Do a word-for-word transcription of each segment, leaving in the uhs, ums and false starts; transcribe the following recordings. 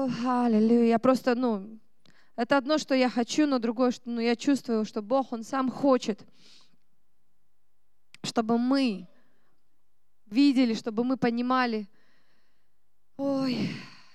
О, аллилуйя. Я просто, ну, это одно, что я хочу, но другое, что ну, я чувствую, что Бог, Он сам хочет, чтобы мы видели, чтобы мы понимали. Ой.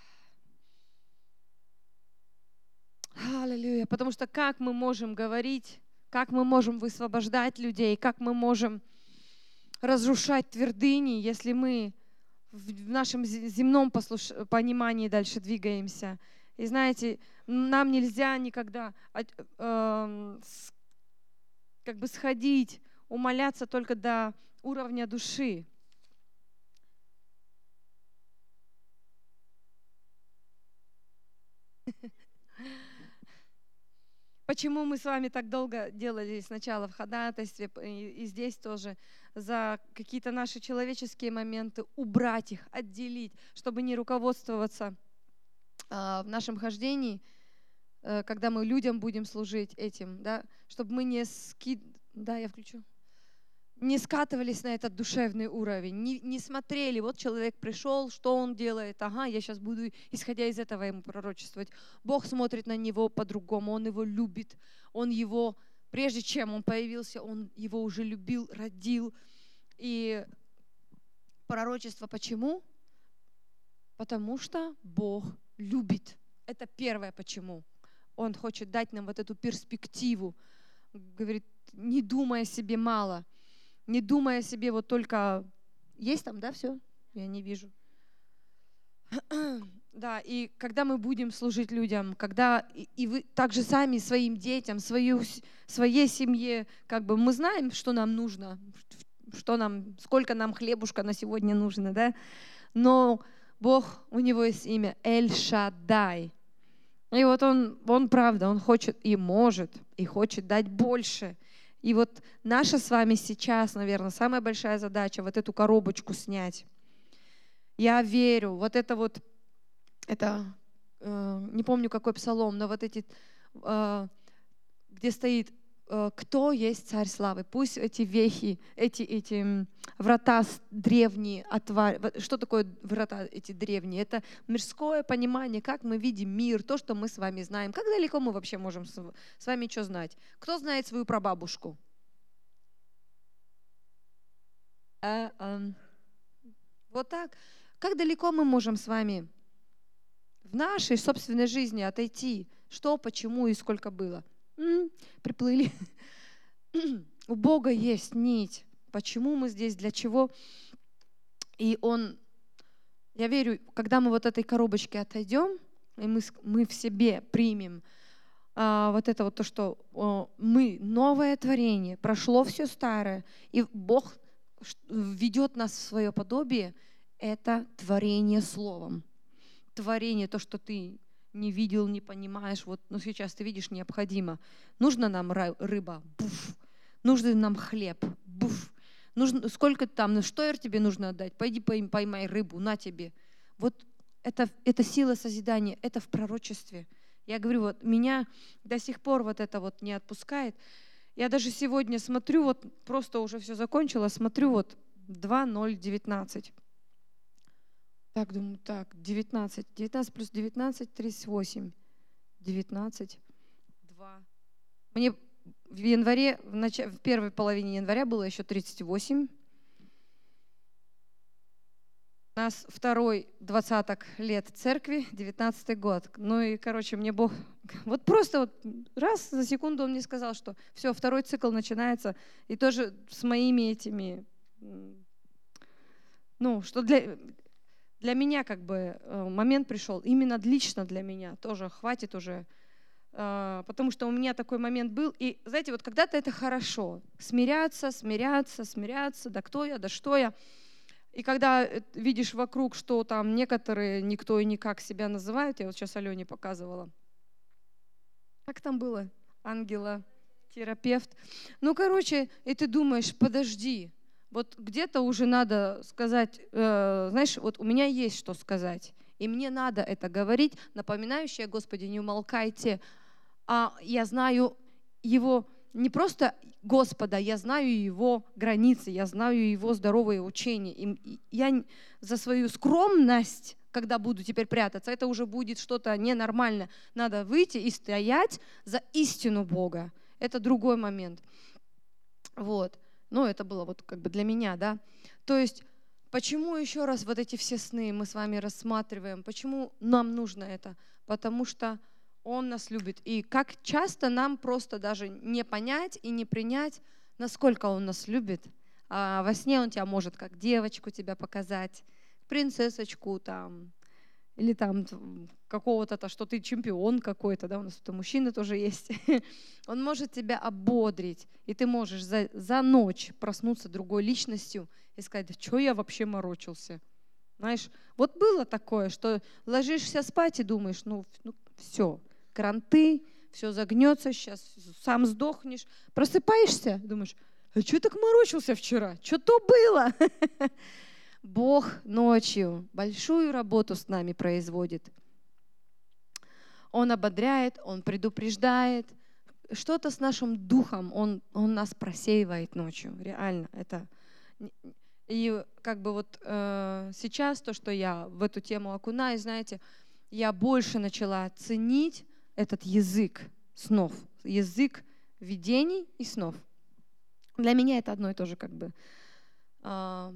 Аллилуйя. Потому что как мы можем говорить, как мы можем высвобождать людей, как мы можем разрушать твердыни, если мы в нашем земном послуш... понимании дальше двигаемся. И знаете, нам нельзя никогда э, как бы сходить, умоляться только до уровня души. Почему мы с вами так долго делали сначала в ходатайстве и, и здесь тоже за какие-то наши человеческие моменты, убрать их, отделить, чтобы не руководствоваться э, в нашем хождении, э, когда мы людям будем служить этим, да, чтобы мы не ски... да, я включу, не скатывались на этот душевный уровень, не, не смотрели, вот человек пришел, что он делает, ага, я сейчас буду, исходя из этого, ему пророчествовать. Бог смотрит на него по-другому, Он его любит, Он его, прежде чем он появился, Он его уже любил, родил. И пророчество почему? Потому что Бог любит. Это первое почему. Он хочет дать нам вот эту перспективу, говорит, не думая о себе мало, не думая о себе вот только... Есть там, да, все? Я не вижу. Да, и когда мы будем служить людям, когда и, и вы также сами своим детям, свою, своей семье, как бы мы знаем, что нам нужно, что нам, сколько нам хлебушка на сегодня нужно, да? Но Бог, у Него есть имя Эль-Шаддай. И вот Он, Он правда, Он хочет и может, и хочет дать больше. И вот наша с вами сейчас, наверное, самая большая задача вот эту коробочку снять. Я верю, вот это вот, это, э, не помню какой псалом, но вот эти, э, где стоит, э, кто есть царь славы. Пусть эти вехи, эти, эти врата древние, отвар... что такое врата эти древние? Это мирское понимание, как мы видим мир, то, что мы с вами знаем. Как далеко мы вообще можем с вами что знать? Кто знает свою прабабушку? А, а, вот так. Как далеко мы можем с вами в нашей собственной жизни отойти? Что, почему и сколько было? М-м, приплыли. У Бога есть нить. Почему мы здесь, для чего? И Он, я верю, когда мы вот этой коробочке отойдем, и мы, мы в себе примем а, вот это вот то, что а, мы новое творение, прошло все старое, и Бог ведет нас в свое подобие, это творение словом. Творение, то, что ты не видел, не понимаешь, вот, но сейчас ты видишь, необходимо. Нужна нам рыба, буф. Нужен нам хлеб, буф. Нужно, сколько там, ну что тебе нужно отдать? Пойди поймай рыбу, на тебе. Вот это, это сила созидания, это в пророчестве. Я говорю, вот меня до сих пор вот это вот не отпускает. Я даже сегодня смотрю, вот просто уже все закончила, смотрю вот два ноль девятнадцать. Так, думаю, так, девятнадцать. девятнадцать плюс девятнадцать, тридцать восемь. девятнадцать, два. Мне в январе, в, нач... в первой половине января было еще тридцать восемь. У нас второй двадцаток лет церкви, девятнадцатый год. Ну и, короче, мне Бог... Вот просто вот раз за секунду Он мне сказал, что все, второй цикл начинается. И тоже с моими этими... Ну, что для... Для меня как бы момент пришел, именно лично для меня тоже, хватит уже, потому что у меня такой момент был. И знаете, вот когда-то это хорошо, смиряться, смиряться, смиряться, да кто я, да что я. И когда видишь вокруг, что там некоторые никто и никак себя называют, я вот сейчас Алене показывала, как там было, ангела, терапевт. Ну, короче, и ты думаешь, подожди, вот где-то уже надо сказать, э, знаешь, вот у меня есть что сказать, и мне надо это говорить, напоминающее, Господи, не умолкайте, а я знаю Его, не просто Господа, я знаю Его границы, я знаю Его здоровые учения. И я за свою скромность когда буду теперь прятаться, это уже будет что-то ненормальное. Надо выйти и стоять за истину Бога. Это другой момент. Вот. Ну, это было вот как бы для меня, да. То есть, почему еще раз вот эти все сны мы с вами рассматриваем? Почему нам нужно это? Потому что Он нас любит. И как часто нам просто даже не понять и не принять, насколько Он нас любит. А во сне Он тебя может как девочку тебя показать, принцессочку там, или там какого-то, что ты чемпион какой-то, да, у нас тут мужчины тоже есть. Он может тебя ободрить, и ты можешь за, за ночь проснуться другой личностью и сказать, что я вообще морочился. Знаешь, вот было такое, что ложишься спать и думаешь, ну, ну все, кранты, все загнется, сейчас сам сдохнешь. Просыпаешься, думаешь, а что так морочился вчера? Что то было? Бог ночью большую работу с нами производит. Он ободряет, Он предупреждает. Что-то с нашим духом, Он, он нас просеивает ночью. Реально. Это... И как бы вот э, сейчас то, что я в эту тему окунаюсь, знаете, я больше начала ценить этот язык снов, язык видений и снов. Для меня это одно и то же как бы. Э,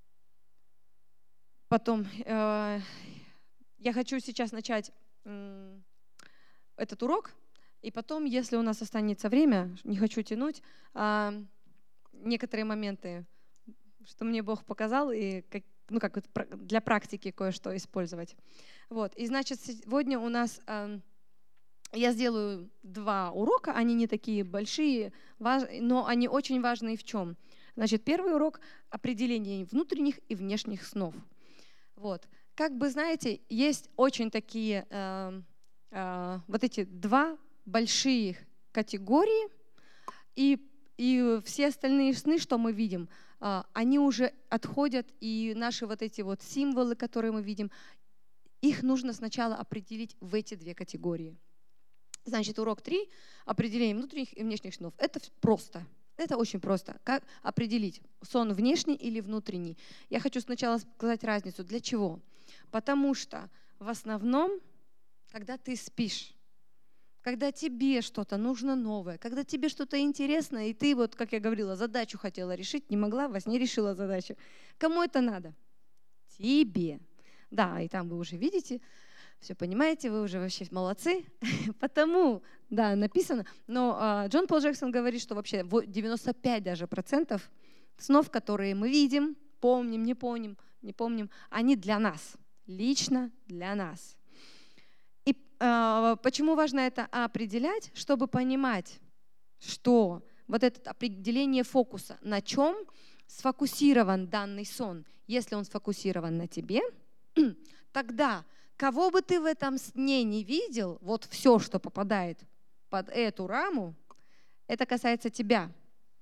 Потом э, я хочу сейчас начать э, этот урок, и потом, если у нас останется время, не хочу тянуть, э, некоторые моменты, что мне Бог показал, и как, ну, как для практики кое-что использовать. Вот. И значит, сегодня у нас э, я сделаю два урока, они не такие большие, важ, но они очень важные в чем? Значит, первый урок — определение внутренних и внешних снов. Вот. Как бы, знаете, есть очень такие э, э, вот эти два большие категории, и, и все остальные сны, что мы видим, э, они уже отходят, и наши вот эти вот символы, которые мы видим, их нужно сначала определить в эти две категории. Значит, урок три — определение внутренних и внешних снов. Это просто. Это очень просто. Как определить, сон внешний или внутренний? Я хочу сначала сказать разницу. Для чего? Потому что в основном, когда ты спишь, когда тебе что-то нужно новое, когда тебе что-то интересное, и ты, вот, как я говорила, задачу хотела решить, не могла, во сне решила задачу. Кому это надо? Тебе. Да, и там вы уже видите, все понимаете, вы уже вообще молодцы. Потому, да, написано. Но э, Джон Пол Джексон говорит, что вообще девяносто пять даже процентов снов, которые мы видим, помним, не помним, не помним, они для нас, лично для нас. И э, почему важно это определять? Чтобы понимать, что вот это определение фокуса, на чем сфокусирован данный сон. Если он сфокусирован на тебе, тогда кого бы ты в этом сне не видел, вот все, что попадает под эту раму, это касается тебя.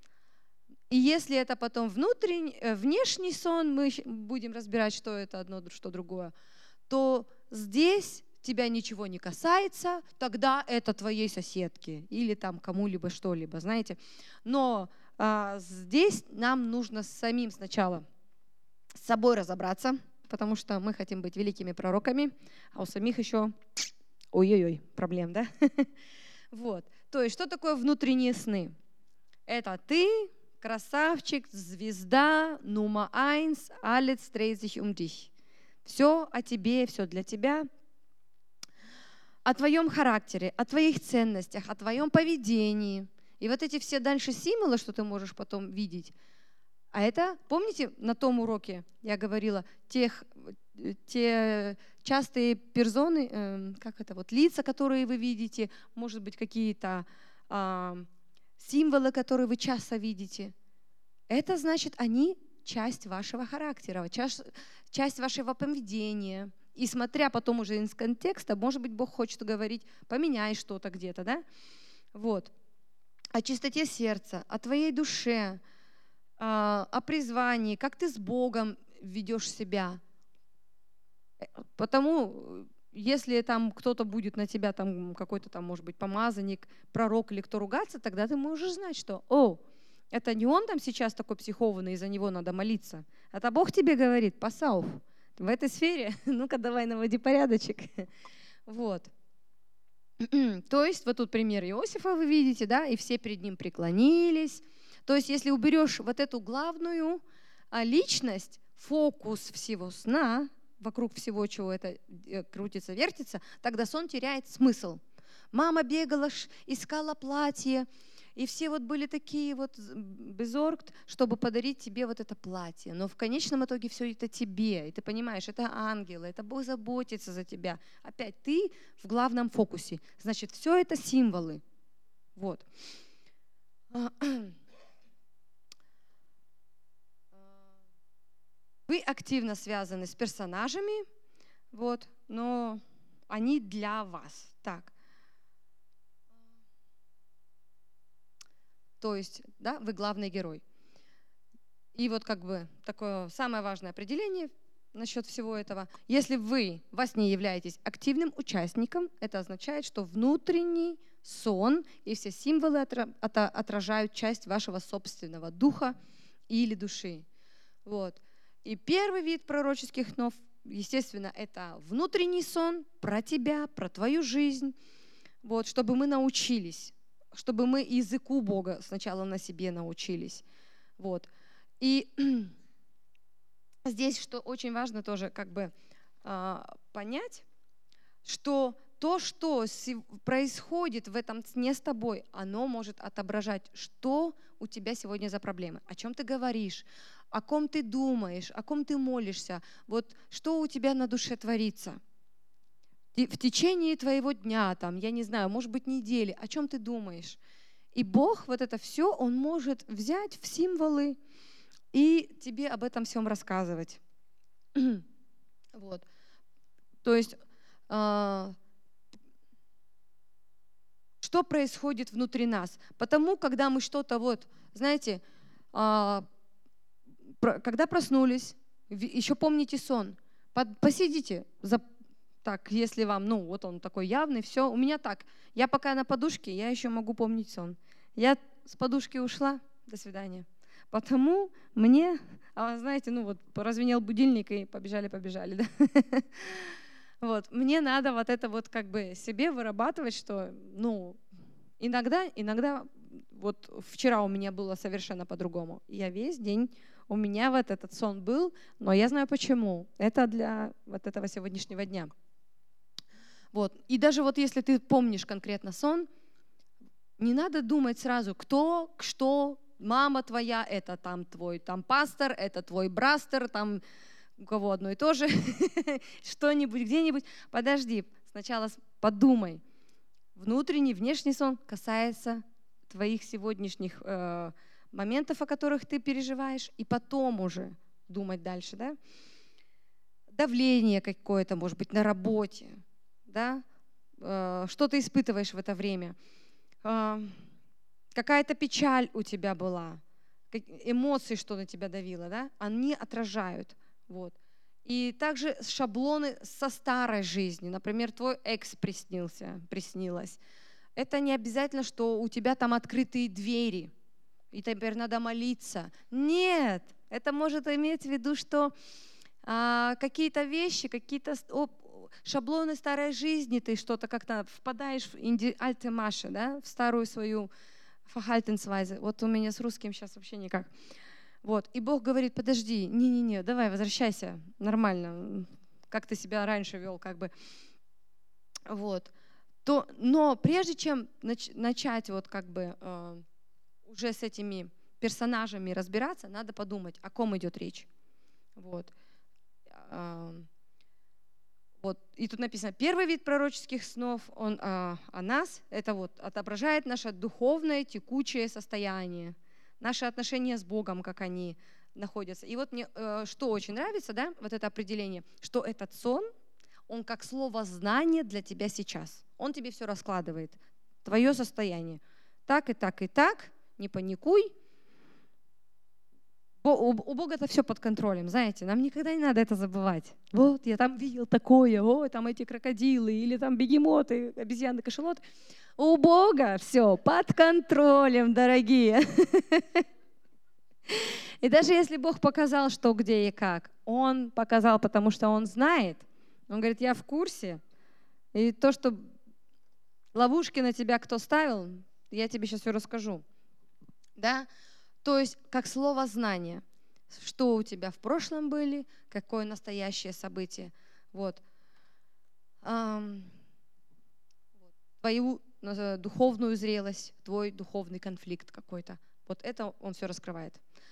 И если это потом внутренний, внешний сон, мы будем разбирать, что это одно, что другое, то здесь тебя ничего не касается, тогда это твоей соседке или там кому-либо что-либо, знаете. Но а, здесь нам нужно самим сначала с собой разобраться, потому что мы хотим быть великими пророками, а у самих еще ой-ой-ой, проблем, да? Вот. То есть, что такое внутренние сны? Это ты, красавчик, звезда, Nummer eins, alles dreht sich um dich. Все о тебе, все для тебя, о твоем характере, о твоих ценностях, о твоем поведении. И вот эти все дальше символы, что ты можешь потом видеть. А это, помните, на том уроке я говорила, тех, те частые персоны, э, как это вот, лица, которые вы видите, может быть, какие-то э, символы, которые вы часто видите. Это значит, они часть вашего характера, часть, часть вашего поведения. И смотря потом уже из контекста, может быть, Бог хочет говорить, поменяй что-то где-то, да? Вот. О чистоте сердца, о твоей душе, о призвании, как ты с Богом ведешь себя. Потому, если там кто-то будет на тебя, там какой-то там, может быть, помазанник, пророк или кто ругаться, тогда ты можешь знать, что, о, это не он там сейчас такой психованный, и за него надо молиться. Это Бог тебе говорит, пасауф, в этой сфере, ну-ка давай наводи порядочек. Вот. То есть вот тут пример Иосифа вы видите, да, и все перед ним преклонились. То есть если уберешь вот эту главную личность, фокус всего сна, вокруг всего, чего это крутится, вертится, тогда сон теряет смысл. Мама бегала, искала платье, и все вот были такие вот безоргт, чтобы подарить тебе вот это платье. Но в конечном итоге все это тебе. И ты понимаешь, это ангелы, это Бог заботится за тебя. Опять ты в главном фокусе. Значит, все это символы. Вот. Вы активно связаны с персонажами, вот, но они для вас. Так. То есть, да, вы главный герой. И вот как бы такое самое важное определение насчет всего этого. Если вы во сне являетесь активным участником, это означает, что внутренний сон и все символы отражают часть вашего собственного духа или души. Вот. И первый вид пророческих снов, естественно, это внутренний сон про тебя, про твою жизнь, вот, чтобы мы научились, чтобы мы языку Бога сначала на себе научились. Вот. И здесь, что очень важно тоже как бы э, понять, что то, что происходит в этом сне с тобой, оно может отображать, что у тебя сегодня за проблемы, о чем ты говоришь, о ком ты думаешь, о ком ты молишься, вот что у тебя на душе творится. В течение твоего дня, там, я не знаю, может быть, недели, о чем ты думаешь. И Бог вот это все, Он может взять в символы и тебе об этом всем рассказывать. Вот. То есть, э, что происходит внутри нас? Потому, когда мы что-то, вот, знаете, э, про, когда проснулись, еще помните сон, под, посидите за... Так, если вам, ну, вот он такой явный, все. У меня так, я пока на подушке, я еще могу помнить сон. Я с подушки ушла, до свидания. Потому мне, а знаете, ну вот прозвенел будильник и побежали-побежали, да. Вот, мне надо вот это вот как бы себе вырабатывать, что, ну, иногда, иногда, вот вчера у меня было совершенно по-другому. Я весь день, у меня вот этот сон был, но я знаю почему. Это для вот этого сегодняшнего дня. Вот. И даже вот если ты помнишь конкретно сон, не надо думать сразу, кто, что, мама твоя, это там твой там пастор, это твой брастер, там у кого одно и то же, что-нибудь, где-нибудь. Подожди, сначала подумай. Внутренний, внешний сон касается твоих сегодняшних э, моментов, о которых ты переживаешь, и потом уже думать дальше. Да? Давление какое-то, может быть, на работе. Да? Что ты испытываешь в это время? Какая-то печаль у тебя была, эмоции, что на тебя давило, да? Они отражают. Вот. И также шаблоны со старой жизни. Например, твой экс приснился, приснилось. Это не обязательно, что у тебя там открытые двери, и теперь надо молиться. Нет, это может иметь в виду, что а, какие-то вещи, какие-то шаблоны старой жизни, ты что-то как-то впадаешь в инди alte Masche, да, в старую свою Verhaltensweise. Вот у меня с русским сейчас вообще никак. Вот. И Бог говорит, подожди, не-не-не, давай, возвращайся, нормально, как ты себя раньше вел, как бы. Вот. То, но прежде чем нач, начать вот как бы э, уже с этими персонажами разбираться, надо подумать, о ком идет речь. Вот. Э, Вот. И тут написано, первый вид пророческих снов, он а, о нас, это вот отображает наше духовное текучее состояние, наши отношения с Богом, как они находятся. И вот мне э, что очень нравится, да, вот это определение, что этот сон, он как слово знание для тебя сейчас. Он тебе все раскладывает, твое состояние. Так и так и так, не паникуй. У Бога это все под контролем, знаете, нам никогда не надо это забывать. Вот, я там видел такое, о, там эти крокодилы, или там бегемоты, обезьяны, кашалоты. У Бога все под контролем, дорогие. И даже если Бог показал, что, где и как, Он показал, потому что Он знает. Он говорит, я в курсе. И то, что ловушки на тебя кто ставил, я тебе сейчас все расскажу. Да? То есть, как слово знание. Что у тебя в прошлом были, какое настоящее событие. Вот. Твою духовную зрелость, твой духовный конфликт какой-то. Вот это он все раскрывает.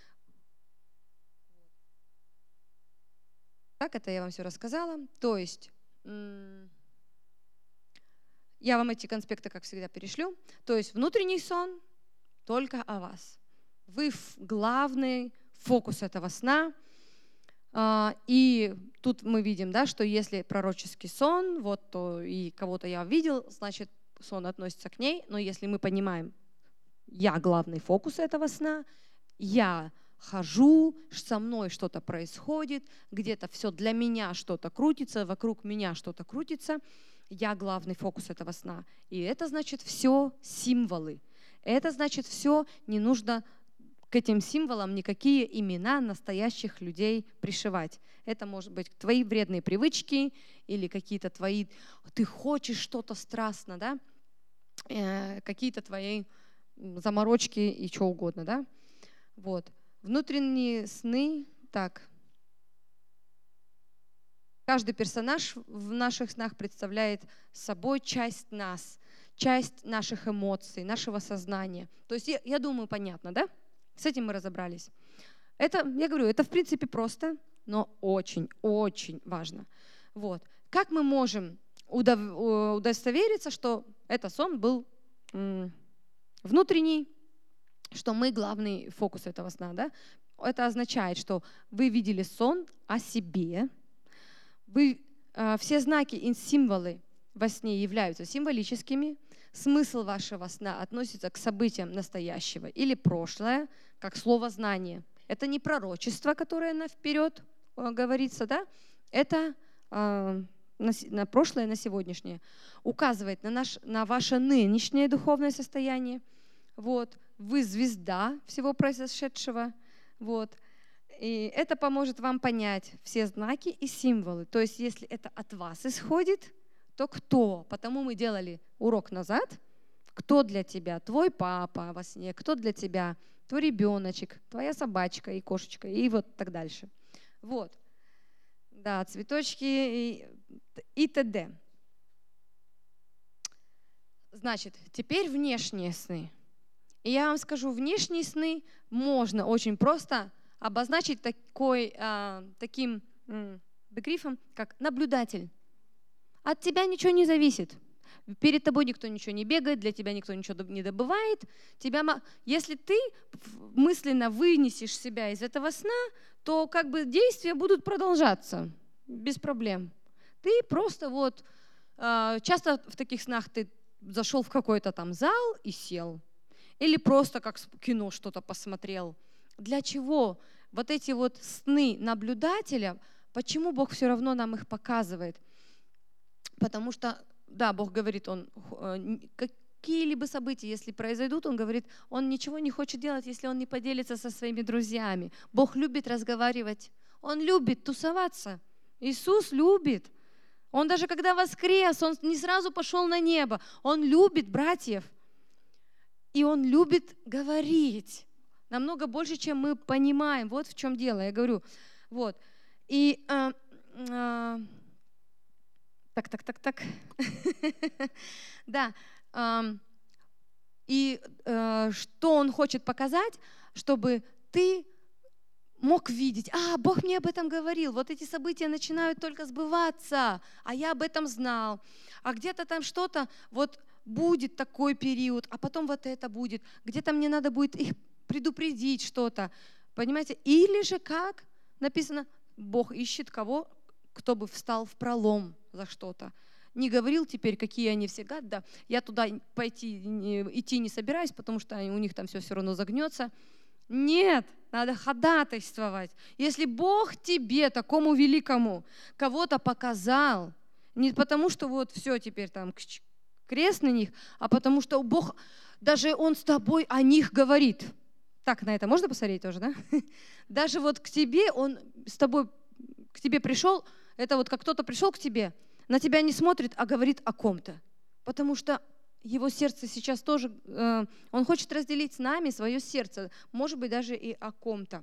Так, это я вам все рассказала. То есть, я вам эти конспекты, как всегда, перешлю. То есть, внутренний сон только о вас. Вы главный фокус этого сна. И тут мы видим, да, что если пророческий сон, вот, то и кого-то я видел, значит, сон относится к ней. Но если мы понимаем, я главный фокус этого сна, я хожу, со мной что-то происходит, где-то все для меня что-то крутится, вокруг меня что-то крутится, я главный фокус этого сна. И это значит все символы. Это значит все, не нужно к этим символам никакие имена настоящих людей пришивать. Это может быть твои вредные привычки или какие-то твои, ты хочешь что-то страстно, да? Э, какие-то твои заморочки и что угодно, да? Вот. Внутренние сны, так. Каждый персонаж в наших снах представляет собой часть нас, часть наших эмоций, нашего сознания. То есть я, я думаю, понятно, да? С этим мы разобрались. Это, я говорю, это в принципе просто, но очень-очень важно. Вот. Как мы можем удов- удостовериться, что этот сон был м- внутренний, что мы главный фокус этого сна? Да? Это означает, что вы видели сон о себе, вы, э, все знаки и символы во сне являются символическими, смысл вашего сна относится к событиям настоящего или прошлое, как слово «знание». Это не пророчество, которое наперед э, говорится, да? Это э, на, на прошлое, на сегодняшнее. Указывает на, наш, на ваше нынешнее духовное состояние. Вот. Вы звезда всего произошедшего. Вот. И это поможет вам понять все знаки и символы. То есть если это от вас исходит, то кто? Потому мы делали урок назад. Кто для тебя? Твой папа во сне. Кто для тебя? Твой ребеночек, твоя собачка и кошечка, и вот так дальше. Вот. Да, цветочки и, и т.д. Значит, теперь внешние сны. И я вам скажу, внешние сны можно очень просто обозначить такой, а, таким м, бигрифом, как наблюдатель. От тебя ничего не зависит. Перед тобой никто ничего не бегает, для тебя никто ничего не добывает. Тебя, если ты мысленно вынесешь себя из этого сна, то как бы действия будут продолжаться без проблем. Ты просто вот, часто в таких снах ты зашел в какой-то там зал и сел. Или просто как кино что-то посмотрел. Для чего? Вот эти вот сны наблюдателя, почему Бог все равно нам их показывает? Потому что да, Бог говорит, Он какие-либо события, если произойдут, Он говорит, Он ничего не хочет делать, если Он не поделится со своими друзьями. Бог любит разговаривать, Он любит тусоваться. Иисус любит. Он даже когда воскрес, Он не сразу пошел на небо. Он любит братьев. И Он любит говорить. Намного больше, чем мы понимаем. Вот в чем дело, я говорю. Вот. И... А, а, Так, так, так, так. Да. И что Он хочет показать, чтобы ты мог видеть, а, Бог мне об этом говорил, вот эти события начинают только сбываться, а я об этом знал. А где-то там что-то, вот будет такой период, а потом вот это будет. Где-то мне надо будет их предупредить что-то. Понимаете? Или же как написано, Бог ищет кого, кто бы встал в пролом за что-то. Не говорил теперь, какие они все гады, да, я туда пойти, не, идти не собираюсь, потому что у них там все все равно загнется. Нет, надо ходатайствовать. Если Бог тебе, такому великому, кого-то показал, не потому что вот все теперь там крест на них, а потому что Бог, даже Он с тобой о них говорит. Так, на это можно посмотреть тоже, да? Даже вот к тебе, он с тобой, к тебе пришел, это вот как кто-то пришел к тебе, на тебя не смотрит, а говорит о ком-то. Потому что его сердце сейчас тоже, э, он хочет разделить с нами свое сердце, может быть, даже и о ком-то.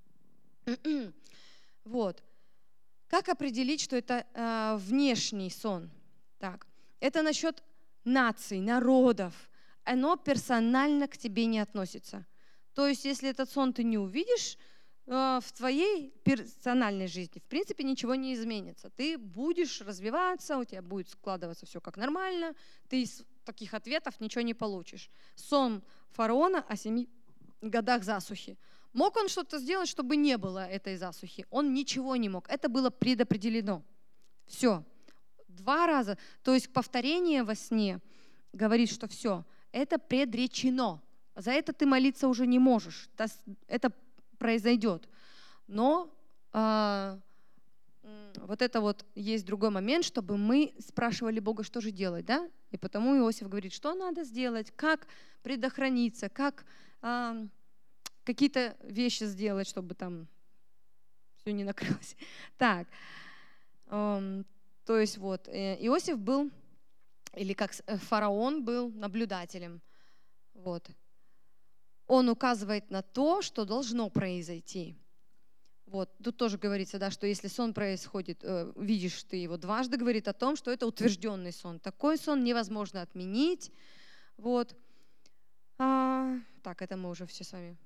Вот. Как определить, что это э, внешний сон? Так, это насчет наций, народов. Оно персонально к тебе не относится. То есть, если этот сон ты не увидишь, э, в твоей персональной жизни, в принципе, ничего не изменится. Ты будешь развиваться, у тебя будет складываться все как нормально, ты из таких ответов ничего не получишь. Сон фараона о семи годах засухи. Мог он что-то сделать, чтобы не было этой засухи? Он ничего не мог. Это было предопределено. Все. Два раза. То есть повторение во сне говорит, что все, это предречено. За это ты молиться уже не можешь. Это произойдет. Но а, вот это вот есть другой момент, чтобы мы спрашивали Бога, что же делать, да? И потому Иосиф говорит, что надо сделать, как предохраниться, как а, какие-то вещи сделать, чтобы там все не накрылось. Так, эм, то есть вот Иосиф был, или как фараон был наблюдателем. Вот. Он указывает на то, что должно произойти. Вот. Тут тоже говорится, да, что если сон происходит, э, видишь ты его дважды, говорит о том, что это утвержденный сон. Такой сон невозможно отменить. Вот. А, так, это мы уже все с вами.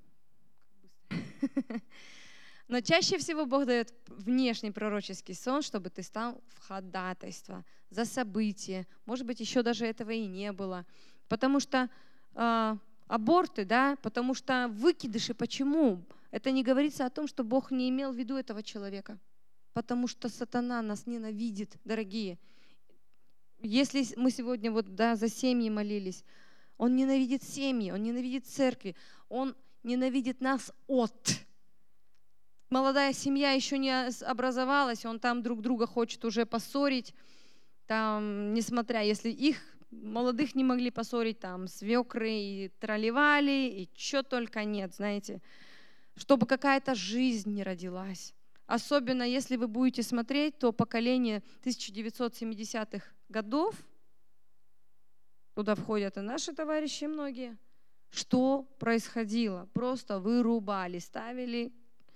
Но чаще всего Бог дает внешний пророческий сон, чтобы ты стал в ходатайство за событие. Может быть, еще даже этого и не было. Потому что э, аборты, да, потому что выкидыши, почему? Это не говорится о том, что Бог не имел в виду этого человека. Потому что сатана нас ненавидит, дорогие. Если мы сегодня вот, да, за семьи молились, он ненавидит семьи, он ненавидит церкви, он ненавидит нас от. Молодая семья еще не образовалась, он там друг друга хочет уже поссорить, там, несмотря, если их молодых не могли поссорить, там свекры и тролливали, и что только нет, знаете, чтобы какая-то жизнь не родилась. Особенно если вы будете смотреть, то поколение тысяча девятьсот семидесятых годов, туда входят и наши товарищи многие, что происходило? Просто вырубали, ставили.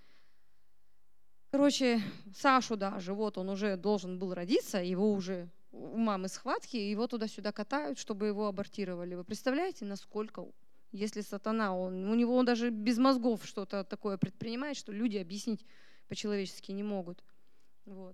Короче, Сашу даже, вот он уже должен был родиться, его уже у мамы схватки, его туда-сюда катают, чтобы его абортировали. Вы представляете, насколько, если сатана, он, у него он даже без мозгов что-то такое предпринимает, что люди объяснить по-человечески не могут. Вот.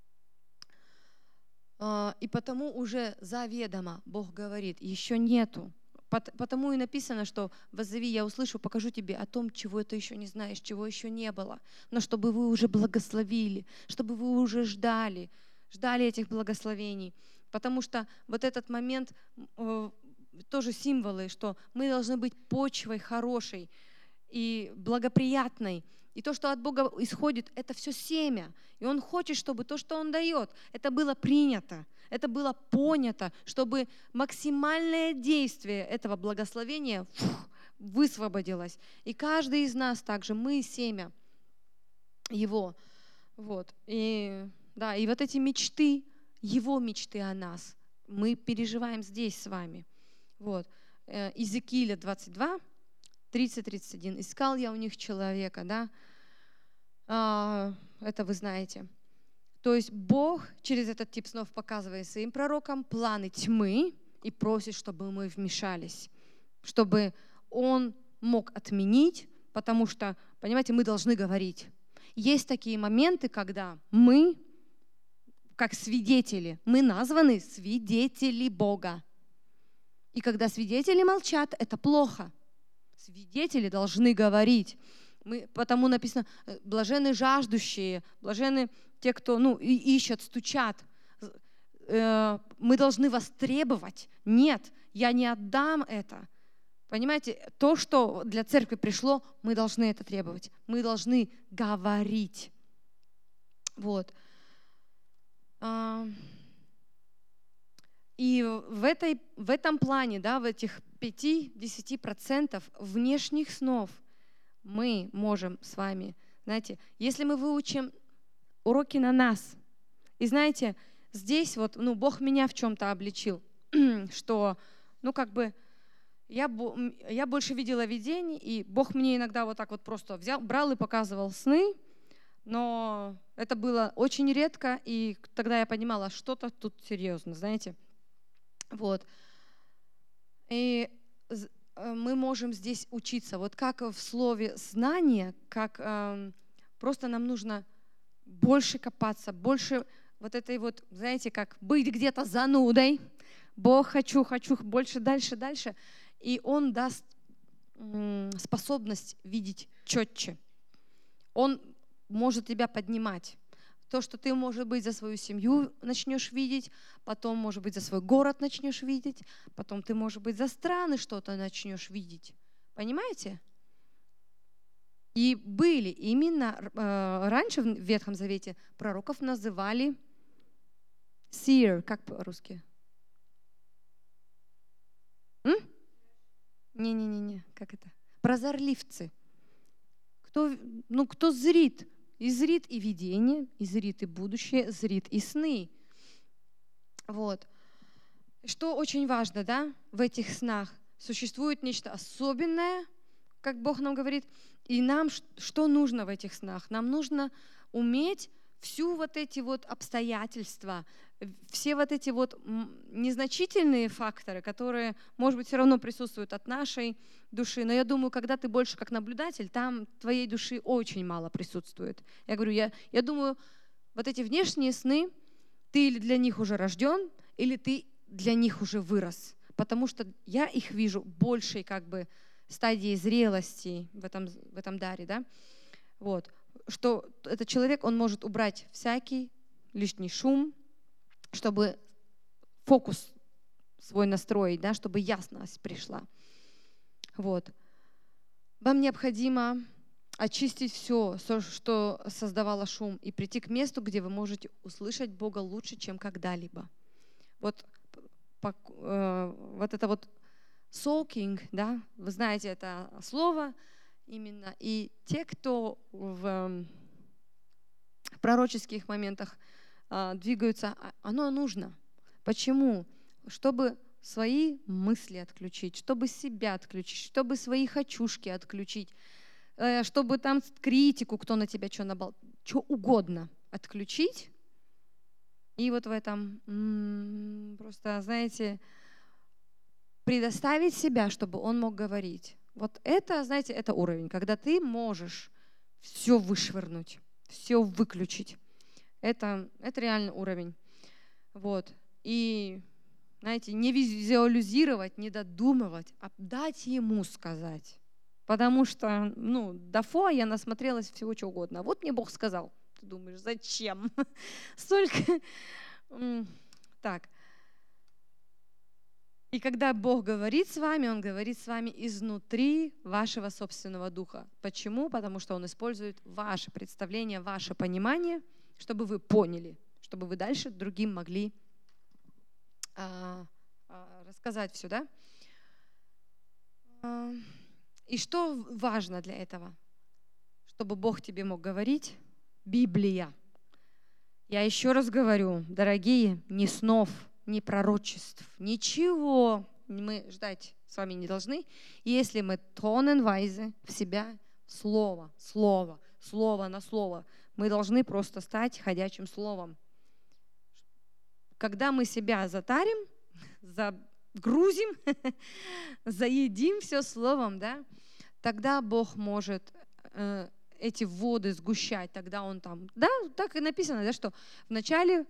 И потому уже заведомо Бог говорит, еще нету. Потому и написано, что «воззови, я услышу, покажу тебе о том, чего ты еще не знаешь, чего еще не было». Но чтобы вы уже благословили, чтобы вы уже ждали, ждали этих благословений. Потому что вот этот момент, э, тоже символы, что мы должны быть почвой хорошей и благоприятной. И то, что от Бога исходит, это все семя. И Он хочет, чтобы то, что Он дает, это было принято, это было понято, чтобы максимальное действие этого благословения фух, высвободилось. И каждый из нас также, мы семя Его. Вот. И, да, и вот эти мечты, Его мечты о нас, мы переживаем здесь с вами. Вот. Иезекииля двадцать два, тридцать тридцать один. «Искал я у них человека», да, а, это вы знаете. То есть Бог через этот тип снов показывает своим пророкам планы тьмы и просит, чтобы мы вмешались, чтобы Он мог отменить, потому что, понимаете, мы должны говорить. Есть такие моменты, когда мы, как свидетели, мы названы свидетели Бога. И когда свидетели молчат, это плохо. Свидетели должны говорить. Мы, потому написано, блаженны жаждущие, блаженны те, кто ну, ищут, стучат. Мы должны востребовать. Нет, я не отдам это. Понимаете, то, что для церкви пришло, мы должны это требовать. Мы должны говорить. Вот. И в, этой, в этом плане, да, в этих пяти-десяти процентов внешних снов мы можем с вами, знаете, если мы выучим уроки на нас, и знаете, здесь вот, ну, Бог меня в чем-то обличил, что, ну, как бы, я, я больше видела видений, и Бог мне иногда вот так вот просто взял, брал и показывал сны, но это было очень редко, и тогда я понимала, что-то тут серьезно, знаете. Вот. И мы можем здесь учиться. Вот как в слове «знание», как э, просто нам нужно больше копаться, больше вот этой вот, знаете, как быть где-то занудой. Бог, хочу, хочу, больше, дальше, дальше. И Он даст м, способность видеть четче. Он может тебя поднимать. То, что ты, может быть, за свою семью начнешь видеть, потом, может быть, за свой город начнешь видеть, потом ты, может быть, за страны что-то начнешь видеть. Понимаете? И были именно э, раньше в Ветхом Завете пророков называли seer, как по-русски? Не-не-не, как это? Прозорливцы. Кто, ну, кто зрит? И зрит и видение, и зрит и будущее, зрит и сны. Вот. Что очень важно, да, в этих снах? Существует нечто особенное, как Бог нам говорит, и нам что нужно в этих снах? Нам нужно уметь всю вот эти вот обстоятельства, все вот эти вот незначительные факторы, которые, может быть, все равно присутствуют от нашей души, но я думаю, когда ты больше как наблюдатель, там твоей души очень мало присутствует. Я говорю, я, я думаю, вот эти внешние сны, ты или для них уже рожден, или ты для них уже вырос, потому что я их вижу большей как бы стадии зрелости в этом, в этом даре, да, вот, что этот человек, он может убрать всякий лишний шум, чтобы фокус свой настроить, да, чтобы ясность пришла. Вот. Вам необходимо очистить все, что создавало шум, и прийти к месту, где вы можете услышать Бога лучше, чем когда-либо. Вот, по, э, вот это вот soaking, да, вы знаете это слово именно, и те, кто в, в пророческих моментах э, двигаются, оно нужно. Почему? Чтобы свои мысли отключить, чтобы себя отключить, чтобы свои хочушки отключить, э, чтобы там критику, кто на тебя что набал, что угодно отключить. И вот в этом м-м, просто, знаете, предоставить себя, чтобы он мог говорить. Вот это, знаете, это уровень, когда ты можешь все вышвырнуть, все выключить. Это, это реальный уровень. Вот. И, знаете, не визуализировать, не додумывать, а дать ему сказать. Потому что, ну, до фо я насмотрелась всего чего угодно. Вот мне Бог сказал. Ты думаешь, зачем? Столько... Так. И когда Бог говорит с вами, Он говорит с вами изнутри вашего собственного духа. Почему? Потому что Он использует ваше представление, ваше понимание, чтобы вы поняли, чтобы вы дальше другим могли а, а, рассказать все, да? А, и что важно для этого? Чтобы Бог тебе мог говорить? Библия. Я еще раз говорю, дорогие, ни снов, ни пророчеств, ничего мы ждать с вами не должны, если мы тоненвайзе в себя слово, слово, слово на слово. Мы должны просто стать ходячим словом. Когда мы себя затарим, загрузим, заедим все словом, да, тогда Бог может э, эти воды сгущать, тогда Он там, да, так и написано, да, что вначале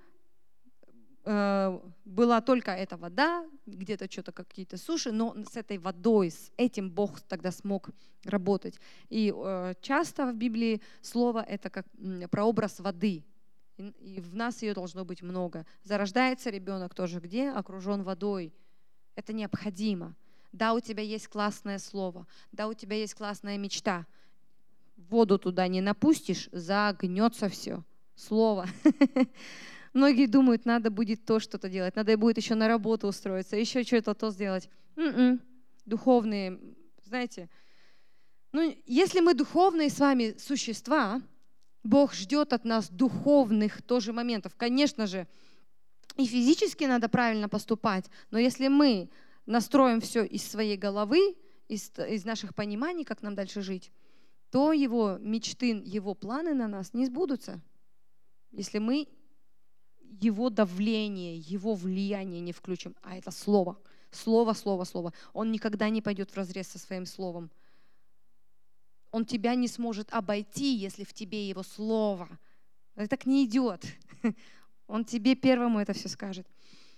была только эта вода, где-то что-то какие-то суши, но с этой водой, с этим Бог тогда смог работать. И э, часто в Библии слово это как прообраз воды, и, и в нас ее должно быть много. Зарождается ребенок тоже где? Окружен водой. Это необходимо. Да, у тебя есть классное слово, да, у тебя есть классная мечта. Воду туда не напустишь, загнется все. Слово. Многие думают, надо будет то что-то делать, надо будет еще на работу устроиться, еще что-то то сделать. М-м. Духовные, знаете, Ну, если мы духовные с вами существа, Бог ждет от нас духовных тоже моментов. Конечно же, и физически надо правильно поступать, но если мы настроим все из своей головы, из, из наших пониманий, как нам дальше жить, то его мечты, его планы на нас не сбудутся, если мы его давление, его влияние не включим. А это слово. Слово, слово, слово. Он никогда не пойдет вразрез со своим словом. Он тебя не сможет обойти, если в тебе его слово. Это так не идет. Он тебе первому это все скажет.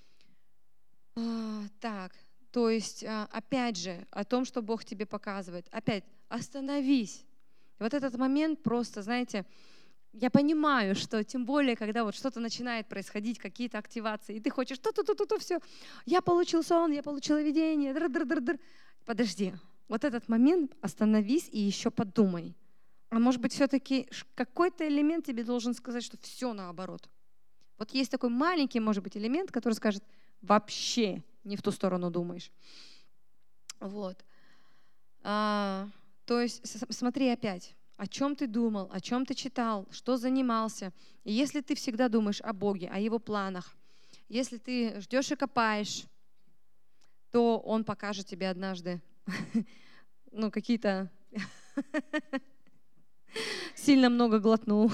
А, так, то есть, опять же, о том, что Бог тебе показывает. Опять, остановись. Вот этот момент просто, знаете, я понимаю, что тем более, когда вот что-то начинает происходить, какие-то активации, и ты хочешь ту-ту-ту-ту-ту, все, я получил сон, я получила видение, др-др-др-др. Подожди, вот этот момент остановись и еще подумай. А может быть, все-таки какой-то элемент тебе должен сказать, что все наоборот. Вот есть такой маленький, может быть, элемент, который скажет, вообще не в ту сторону думаешь. Вот. А, то есть, смотри опять. О чем ты думал, о чем ты читал, что занимался. И если ты всегда думаешь о Боге, о Его планах, если ты ждешь и копаешь, то Он покажет тебе однажды ну, какие-то... Сильно много глотнул.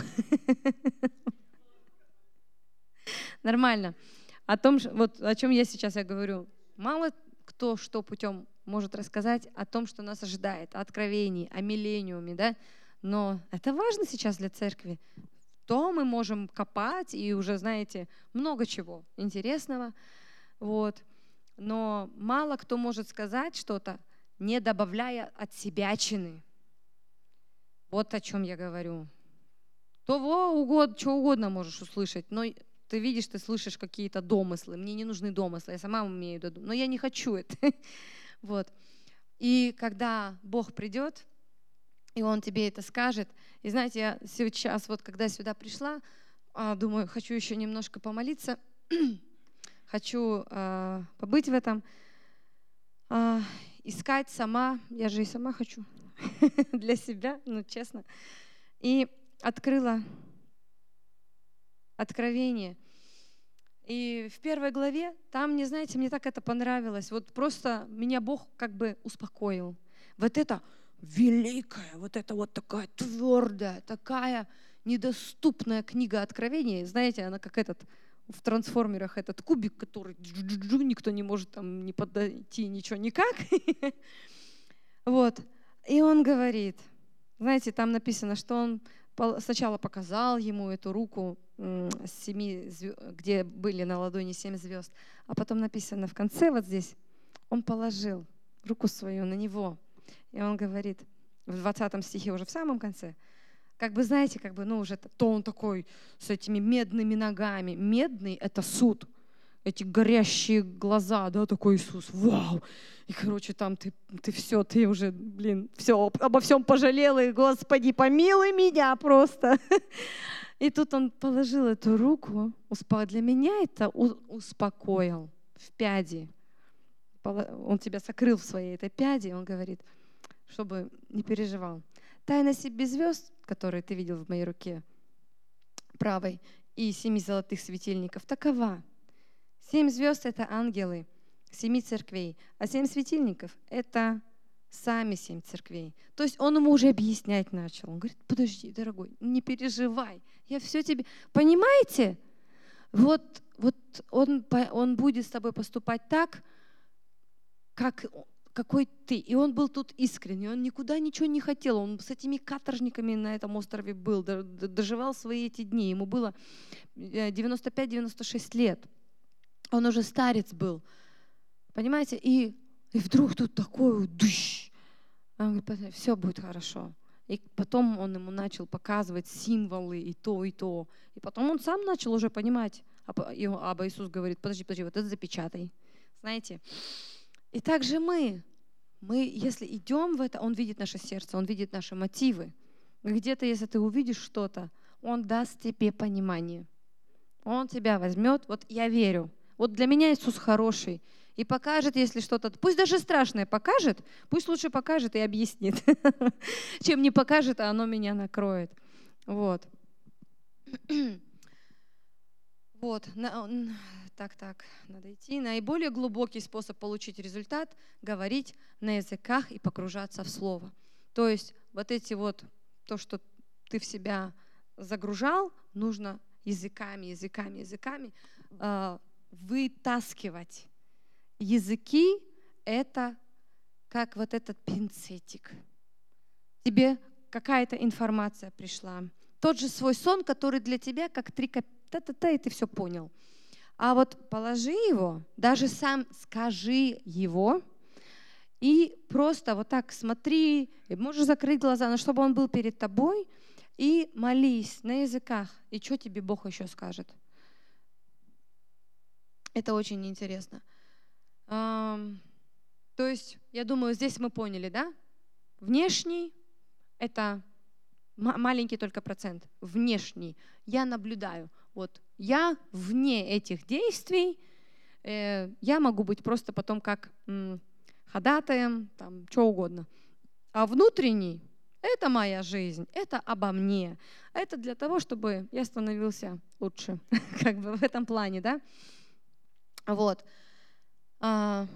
Нормально. О том, вот о чем я сейчас я говорю. Мало кто что путем может рассказать о том, что нас ожидает, о откровении, о миллениуме, да? Но это важно сейчас для церкви. То мы можем копать и уже, знаете, много чего интересного. Вот. Но мало кто может сказать что-то, не добавляя от себячины. Вот о чем я говорю. Того угодно, что угодно можешь услышать, но ты видишь, ты слышишь какие-то домыслы. Мне не нужны домыслы, я сама умею додумать, но я не хочу это. Вот. И когда Бог придет, и Он тебе это скажет. И знаете, я сейчас, вот когда сюда пришла, думаю, хочу еще немножко помолиться, хочу э, побыть в этом, э, искать сама, я же и сама хочу для себя, ну честно. И открыла Откровение. И в первой главе, там, не знаете, мне так это понравилось. Вот просто меня Бог как бы успокоил. Вот это великая, вот это вот такая твердая, такая недоступная книга Откровения. Знаете, она как этот в трансформерах, этот кубик, который никто не может там не подойти, ничего никак. Вот. И он говорит, знаете, там написано, что он сначала показал ему эту руку, семи, где были на ладони семь звезд, а потом написано в конце вот здесь, он положил руку свою на него. И он говорит, в двадцатом стихе уже в самом конце, как бы, знаете, как бы, ну, уже то он такой с этими медными ногами. Медный — это суд. Эти горящие глаза, да, такой Иисус, вау. И, короче, там ты, ты все, ты уже, блин, все, обо всем пожалела, и, Господи, помилуй меня просто. И тут он положил эту руку, для меня это успокоил в пяди. Он тебя сокрыл в своей этой пяди, он говорит, чтобы не переживал. Тайна семи звезд, которые ты видел в моей руке правой, и семи золотых светильников, такова. Семь звезд — это ангелы семи церквей, а семь светильников — это сами семь церквей. То есть он ему уже объяснять начал. Он говорит, подожди, дорогой, не переживай, я все тебе... Понимаете? Вот, вот он, он будет с тобой поступать так, как... какой ты. И он был тут искренний, он никуда ничего не хотел. Он с этими каторжниками на этом острове был, доживал свои эти дни. Ему было девяносто пять - девяносто шесть лет. Он уже старец был. Понимаете? И, и вдруг тут такой дыщ. Он говорит, все будет хорошо. И потом он ему начал показывать символы и то, и то. И потом он сам начал уже понимать. И Аба Иисус говорит, подожди, подожди, вот это запечатай. Знаете? И также мы, мы, если идем в это, Он видит наше сердце, Он видит наши мотивы. Где-то, если ты увидишь что-то, Он даст тебе понимание. Он тебя возьмет. Вот я верю. Вот для меня Иисус хороший. и покажет, если что-то, пусть даже страшное покажет, пусть лучше покажет и объяснит, чем не покажет, а оно меня накроет. Вот. Вот, так, так, надо идти. Наиболее глубокий способ получить результат — говорить на языках и погружаться в слово. То есть вот эти вот, то, что ты в себя загружал, нужно языками, языками, языками э, вытаскивать. Языки — это как вот этот пинцетик. Тебе какая-то информация пришла. Тот же свой сон, который для тебя как три копейки, та-та-та, и ты все понял. А вот положи его, даже сам скажи его, и просто вот так смотри, и можешь закрыть глаза, но чтобы он был перед тобой, и молись на языках. И что тебе Бог еще скажет? Это очень интересно. То есть, я думаю, здесь мы поняли, да? Внешний — это маленький только процент. Внешний. Я наблюдаю. Вот я вне этих действий, э, я могу быть просто потом как м, ходатаем, там, что угодно. А внутренний — это моя жизнь, это обо мне. Это для того, чтобы я становился лучше, как бы в этом плане, да? Вот. А,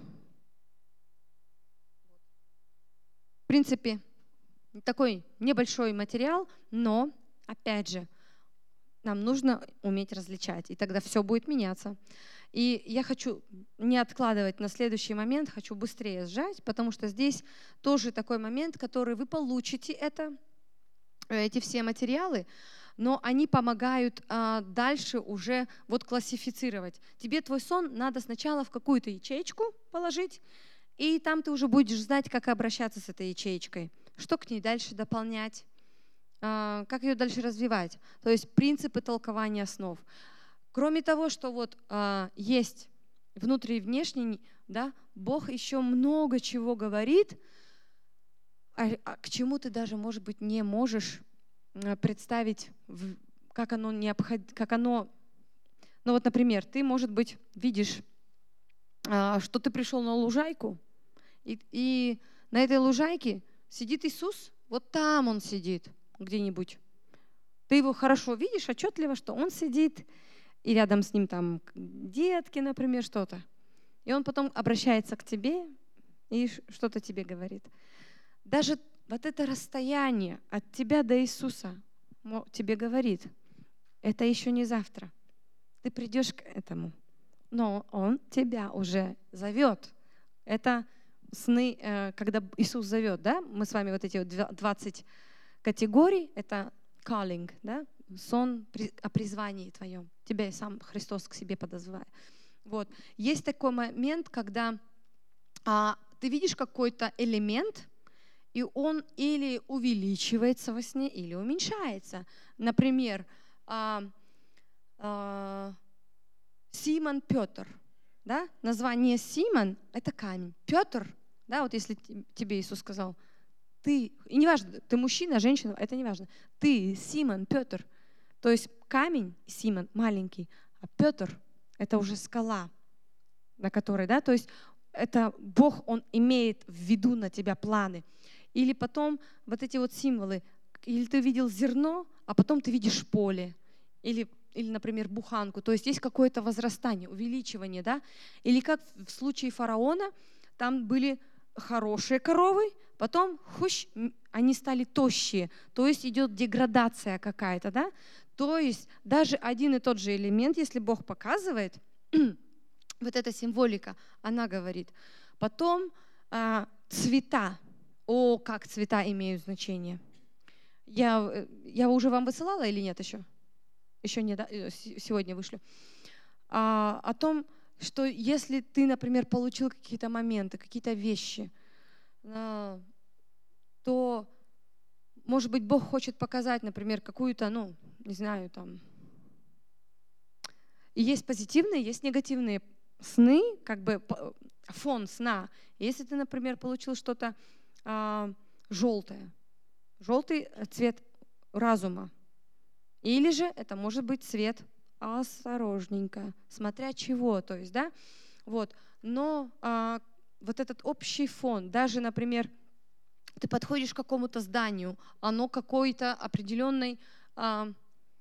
в принципе, такой небольшой материал, но, опять же, нам нужно уметь различать, и тогда все будет меняться. И я хочу не откладывать на следующий момент, хочу быстрее сжать, потому что здесь тоже такой момент, который вы получите это, эти все материалы, но они помогают а, дальше уже вот классифицировать. Тебе твой сон надо сначала в какую-то ячейку положить, и там ты уже будешь знать, как обращаться с этой ячейкой, что к ней дальше дополнять, как ее дальше развивать. То есть принципы толкования основ. Кроме того, что вот а, есть внутри и внешний, да, Бог еще много чего говорит, а, а к чему ты даже, может быть, не можешь представить, как оно необходимо, как оно... Ну вот, например, ты, может быть, видишь, а, что ты пришел на лужайку, и, и на этой лужайке сидит Иисус, вот там Он сидит, где-нибудь. Ты его хорошо видишь, отчетливо, что он сидит, и рядом с ним там детки, например, что-то. И он потом обращается к тебе и что-то тебе говорит. Даже вот это расстояние от тебя до Иисуса тебе говорит, это еще не завтра. Ты придешь к этому, но Он тебя уже зовет. Это сны, когда Иисус зовет, да? Мы с вами вот эти вот двадцать категорий, это calling, да? Сон о призвании твоем. Тебя и сам Христос к себе подозывает. Вот. Есть такой момент, когда а, ты видишь какой-то элемент, и он или увеличивается во сне, или уменьшается. Например, а, а, Симон Петр. Да? Название Симон — это камень. Петр, да, вот если тебе Иисус сказал, ты, и неважно, ты мужчина, женщина, это не важно. Ты, Симон, Петр. То есть камень, Симон, маленький, а Петр — это уже скала, на которой, да, то есть это Бог, Он имеет в виду на тебя планы. Или потом вот эти вот символы, или ты видел зерно, а потом ты видишь поле, или, или например, буханку, то есть есть какое-то возрастание, увеличивание, да, или как в случае фараона, там были хорошие коровы, потом хущ, они стали тощие, то есть идет деградация какая-то, да? То есть даже один и тот же элемент, если Бог показывает, вот эта символика, она говорит. Потом а, цвета. О, как цвета имеют значение. Я, я уже вам высылала или нет еще? Еще не, да? Сегодня вышлю. А, о том, что если ты, например, получил какие-то моменты, какие-то вещи, то, может быть, Бог хочет показать, например, какую-то, ну, не знаю, там... И есть позитивные, есть негативные сны, как бы фон сна. Если ты, например, получил что-то а, желтое, желтый цвет разума, или же это может быть цвет осторожненько, смотря чего, то есть, да, Вот. Но а, вот этот общий фон, даже, например, ты подходишь к какому-то зданию, оно какой-то определенной а,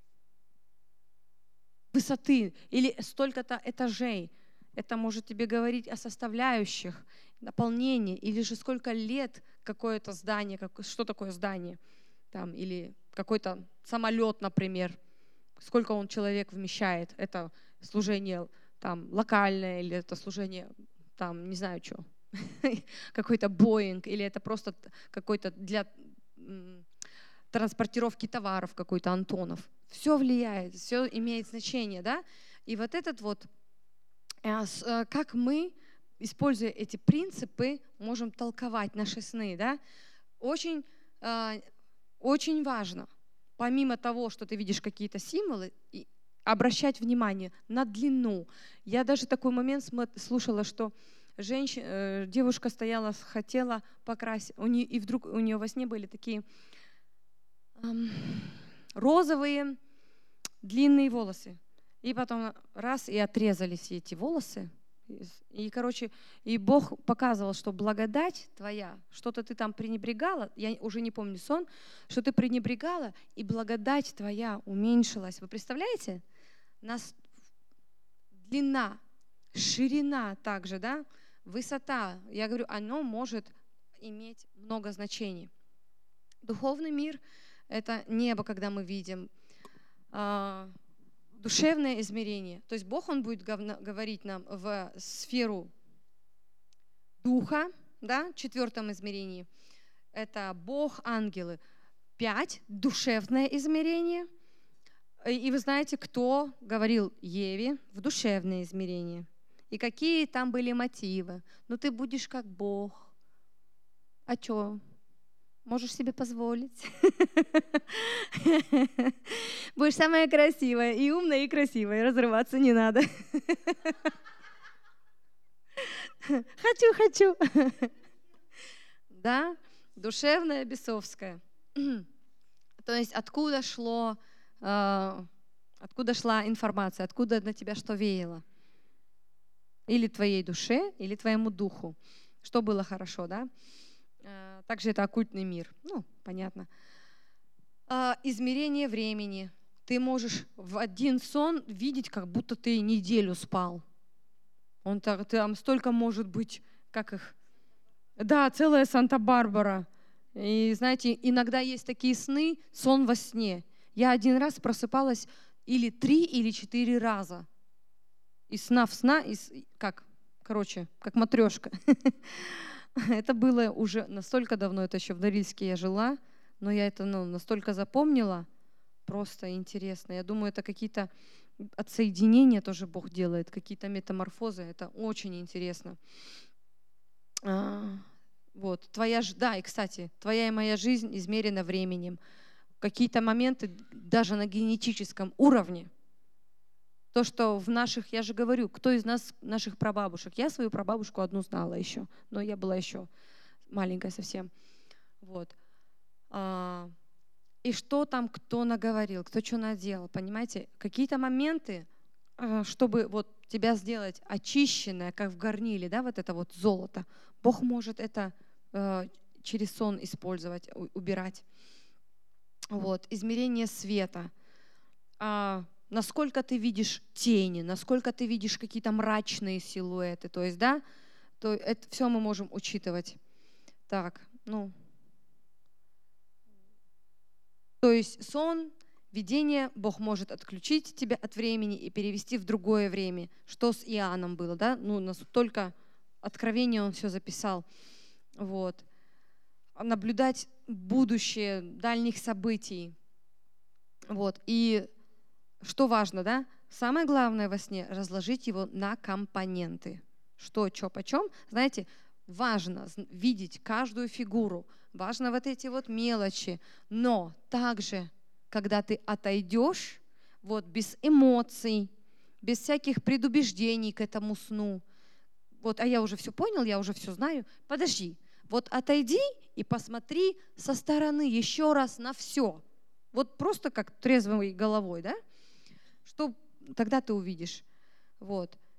высоты или столько-то этажей. Это может тебе говорить о составляющих, наполнении, или же сколько лет какое-то здание, как, что такое здание, там, или какой-то самолет, например, сколько он человек вмещает. Это служение там, локальное, или это служение, там, не знаю, что, какой-то Боинг, или это просто какой-то для транспортировки товаров какой-то Антонов. Все влияет, все имеет значение, да? И вот этот вот, как мы, используя эти принципы, можем толковать наши сны, да? Очень, очень важно, помимо того, что ты видишь какие-то символы, обращать внимание на длину. Я даже такой момент слушала, что женщина, девушка стояла, хотела покрасить, у нее, и вдруг у нее во сне были такие эм, розовые длинные волосы. И потом раз, и отрезались эти волосы. И, короче, и Бог показывал, что благодать твоя, что-то ты там пренебрегала, я уже не помню сон, что ты пренебрегала, и благодать твоя уменьшилась. Вы представляете? Нас длина, ширина также, да, высота, я говорю, оно может иметь много значений. Духовный мир — это небо, когда мы видим, а, душевное измерение. То есть Бог, Он будет говорить нам в сферу духа, да, в четвертом измерении. Это Бог, ангелы. Пять — душевное измерение. И вы знаете, кто говорил Еве в душевное измерение. И какие там были мотивы. Ну ты будешь как Бог. А что? Можешь себе позволить. Будешь самая красивая, и умная, и красивая. Разрываться не надо. Хочу, хочу. Да, душевная, бесовская. То есть откуда шло, откуда шла информация, откуда на тебя что веяло? Или твоей душе, или твоему духу. Что было хорошо, да? Также это оккультный мир. Ну, понятно. Измерение времени. Ты можешь в один сон видеть, как будто ты неделю спал. Он так, там столько может быть, как их... Да, целая Санта-Барбара. И знаете, иногда есть такие сны, сон во сне. Я один раз просыпалась или три, или четыре раза. Из сна в сна, из, как, короче, как матрешка. Это было уже настолько давно, это еще в Норильске я жила, но я это ну, настолько запомнила, просто интересно. Я думаю, это какие-то отсоединения тоже Бог делает, какие-то метаморфозы, это очень интересно. А, вот, твоя, да, и, кстати, твоя и моя жизнь измерена временем. Какие-то моменты даже на генетическом уровне. То, что в наших, я же говорю, кто из нас, наших прабабушек, я свою прабабушку одну знала еще, но я была еще маленькая совсем. Вот. А, и что там кто наговорил, кто что наделал, понимаете? Какие-то моменты, чтобы вот тебя сделать очищенное, как в горниле, да, вот это вот золото, Бог может это э, через сон использовать, убирать. Вот. Измерение света. А, насколько ты видишь тени, насколько ты видишь какие-то мрачные силуэты, то есть, да, то это все мы можем учитывать. Так, ну, то есть сон, видение, Бог может отключить тебя от времени и перевести в другое время. Что с Иоанном было, да? Ну, настолько откровение он все записал. Вот. Наблюдать будущее дальних событий. Вот. И что важно, да? Самое главное во сне — разложить его на компоненты. Что, что, почем? Знаете, важно видеть каждую фигуру, важно вот эти вот мелочи, но также, когда ты отойдешь, вот без эмоций, без всяких предубеждений к этому сну, вот, а я уже все понял, я уже все знаю, подожди, вот отойди и посмотри со стороны еще раз на все, вот просто как трезвой головой, да, что тогда ты увидишь, вот.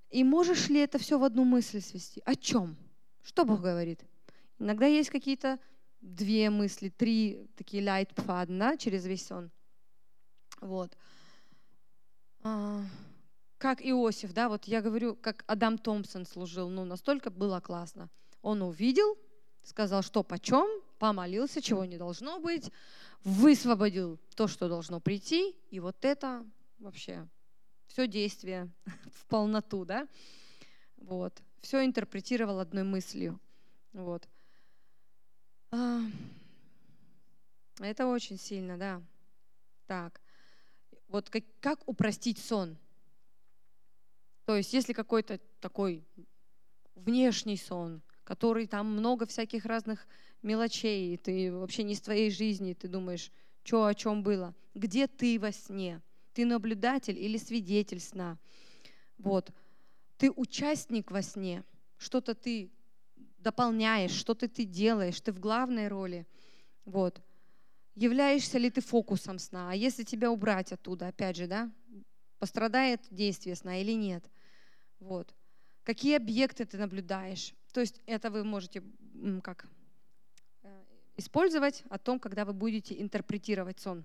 И можешь ли это все в одну мысль свести? О чем? Что Бог говорит? Иногда есть какие-то две мысли, три такие лайтпфаден, да, через весь сон. Вот. А, как Иосиф, да, вот я говорю, как Адам Томпсон служил, ну, настолько было классно. Он увидел, сказал, что почем, помолился, чего не должно быть, высвободил то, что должно прийти, и вот это вообще все действие в полноту, да, вот, все интерпретировал одной мыслью, вот. А, это очень сильно, да. Так, вот как, как упростить сон? То есть, если какой-то такой внешний сон, который там много всяких разных мелочей, ты вообще не из твоей жизни, ты думаешь, что о чем было, где ты во сне, ты наблюдатель или свидетель сна, вот, ты участник во сне, что-то ты дополняешь, что-то ты делаешь, ты в главной роли, вот, являешься ли ты фокусом сна, а если тебя убрать оттуда, опять же, да, пострадает действие сна или нет, вот, какие объекты ты наблюдаешь, то есть это вы можете как использовать о том, когда вы будете интерпретировать сон.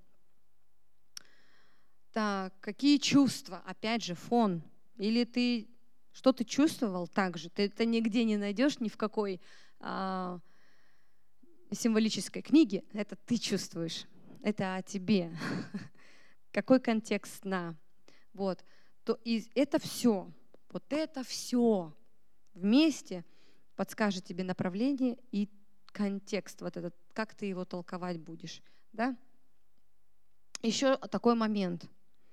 Так, какие чувства? Опять же, фон. Или ты что ты чувствовал так же? Ты это нигде не найдешь, ни в какой а, символической книге. Это ты чувствуешь. Это о тебе. Какой контекст сна? Вот. То, и это все. Вот это все вместе подскажет тебе направление и контекст, вот этот, как ты его толковать будешь. Да? Еще такой момент.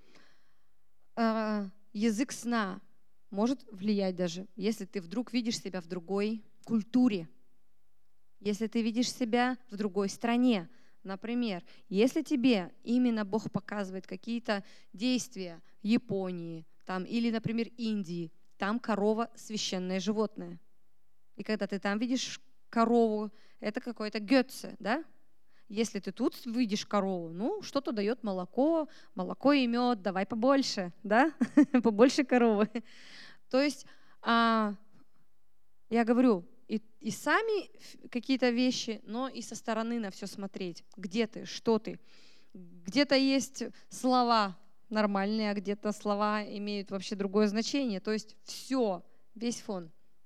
Язык сна может влиять даже, если ты вдруг видишь себя в другой культуре, если ты видишь себя в другой стране. Например, если тебе именно Бог показывает какие-то действия в Японии там, или, например, Индии, там корова – священное животное. И когда ты там видишь корову, это какой-то гётце, да? Если ты тут видишь корову, ну, что-то дает молоко, молоко и мед, давай побольше, да? Побольше коровы. То есть, а, я говорю, и, и сами какие-то вещи, но и со стороны на все смотреть. Где ты, что ты. Где-то есть слова нормальные, а где-то слова имеют вообще другое значение. То есть все, весь фон.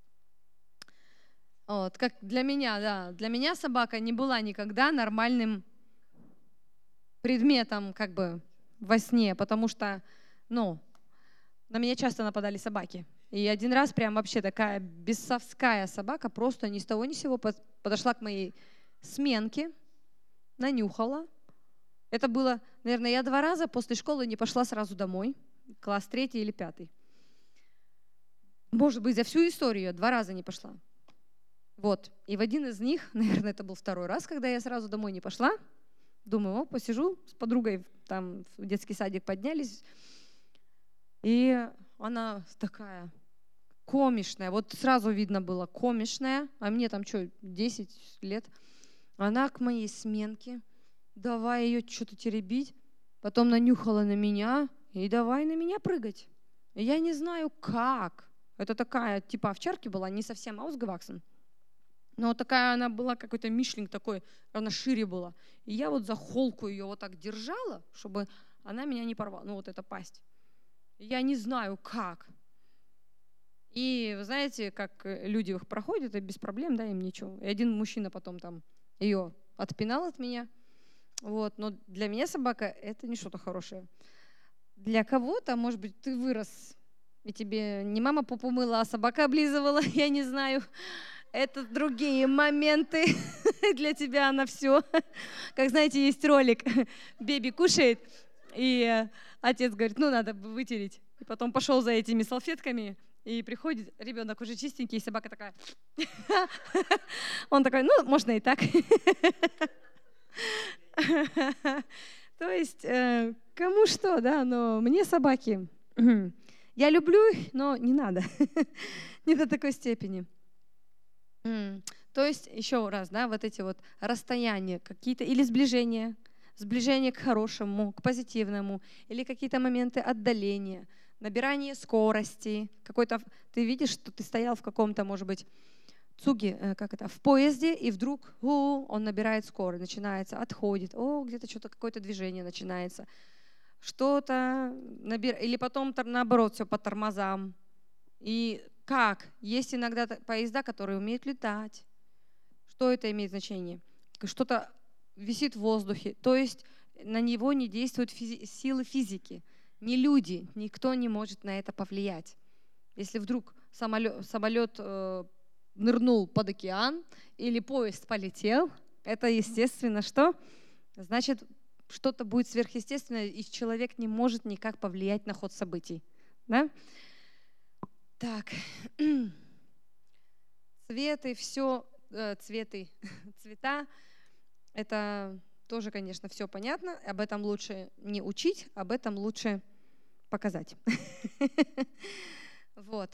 Вот, как для меня, да, для меня собака не была никогда нормальным предметом как бы во сне, потому что, ну, на меня часто нападали собаки. И один раз прям вообще такая бесовская собака просто ни с того ни с сего подошла к моей сменке, нанюхала. Это было, наверное, я два раза после школы не пошла сразу домой, класс третий или пятый. Может быть, за всю историю я два раза не пошла. Вот. И в один из них, наверное, это был второй раз, когда я сразу домой не пошла. Думаю, о, посижу с подругой, там в детский садик поднялись. И она такая комичная. Вот сразу видно было комичная. А мне там что, десять лет. Она к моей сменке. Давай ее что-то теребить. Потом нанюхала на меня. И давай на меня прыгать. И я не знаю, как. Это такая, типа овчарки была, не совсем ausgewachsen. Но такая она была, какой-то мишлинг такой, она шире была. И я вот за холку ее вот так держала, чтобы она меня не порвала. Ну вот эта пасть. Я не знаю, как. И вы знаете, как люди их проходят, и без проблем, да, им ничего. И один мужчина потом там ее отпинал от меня. Вот. Но для меня собака – это не что-то хорошее. Для кого-то, может быть, ты вырос, и тебе не мама попу мыла, а собака облизывала, я не знаю. Это другие моменты для тебя на все. Как знаете, есть ролик, Беби кушает, и отец говорит, ну надо вытереть. И потом пошел за этими салфетками, и приходит ребенок уже чистенький, и собака такая. Он такой, ну можно и так. То есть кому что, да, но мне собаки. Я люблю их, но не надо. Не до такой степени. Mm. То есть, еще раз, да, вот эти вот расстояния какие-то, или сближения, сближение к хорошему, к позитивному, или какие-то моменты отдаления, набирание скорости. Какой-то, ты видишь, что ты стоял в каком-то, может быть, цуге, как это, в поезде, и вдруг у, он набирает скорость, начинается, отходит, о, где-то что-то, какое-то движение начинается, что-то набирает, или потом наоборот все по тормозам. И как? Есть иногда поезда, которые умеют летать. Что это имеет значение? Что-то висит в воздухе, то есть на него не действуют физи- силы физики. Не люди, никто не может на это повлиять. Если вдруг самолет, самолет э, нырнул под океан или поезд полетел, это естественно что? Значит, что-то будет сверхъестественное, и человек не может никак повлиять на ход событий. Да? Так, цветы, все, э, цветы, цвета, это тоже, конечно, все понятно. Об этом лучше не учить, об этом лучше показать. Вот.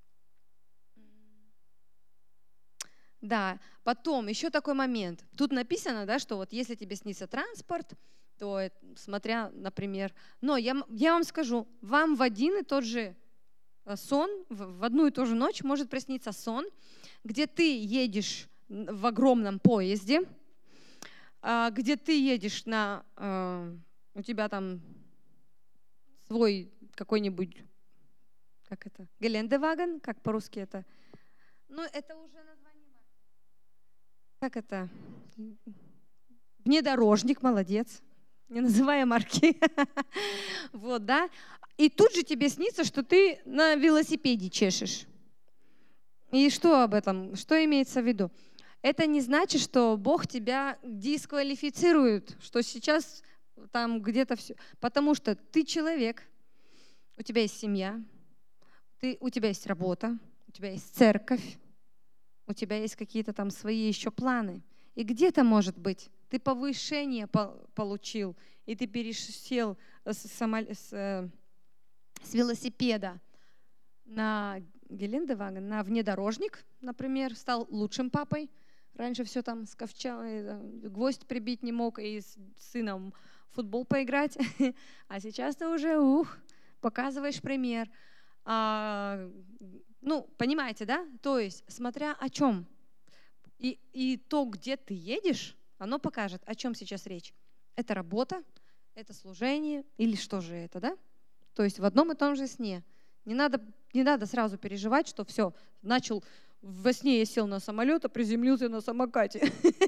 Да, потом еще такой момент. Тут написано, да, что вот если тебе снится транспорт, то смотря, например, но я, я вам скажу, вам в один и тот же сон, в одну и ту же ночь может присниться сон, где ты едешь в огромном поезде, где ты едешь на, у тебя там свой какой-нибудь, как это, Geländewagen, как по-русски это, ну это уже название марки. Как это? Внедорожник, молодец, не называя марки. Вот, да. И тут же тебе снится, что ты на велосипеде чешешь. И что об этом? Что имеется в виду? Это не значит, что Бог тебя дисквалифицирует, что сейчас там где-то все. Потому что ты человек, у тебя есть семья, ты, у тебя есть работа, у тебя есть церковь, у тебя есть какие-то там свои еще планы. И где-то, может быть, ты повышение получил, и ты пересел с, с, с велосипеда на Geländewagen, на внедорожник, например, стал лучшим папой. Раньше все там сковчал, гвоздь прибить не мог и с сыном в футбол поиграть. А сейчас ты уже ух, показываешь пример. А, ну, понимаете, да? То есть, смотря о чем. И, и то, где ты едешь, оно покажет, о чем сейчас речь. Это работа, это служение или что же это, да? То есть в одном и том же сне. Не надо, не надо сразу переживать, что все, начал, во сне я сел на самолет, а приземлился на самокате.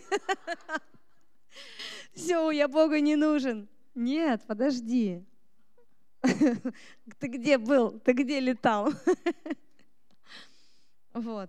Все, я Богу не нужен. Нет, подожди. Ты где был? Ты где летал? Вот.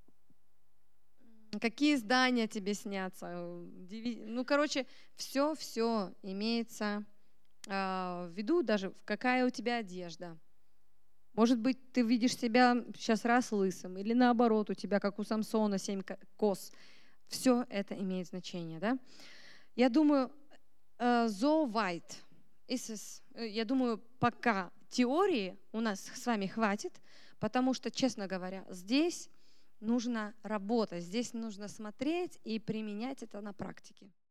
Какие здания тебе снятся? Ну, короче, все-все имеется в виду, даже какая у тебя одежда. Может быть, ты видишь себя сейчас раз лысым, или наоборот, у тебя, как у Самсона, семь кос. Все это имеет значение, да? Я думаю, so weit ist es. Я думаю, пока теории у нас с вами хватит, потому что, честно говоря, здесь нужно работать, здесь нужно смотреть и применять это на практике.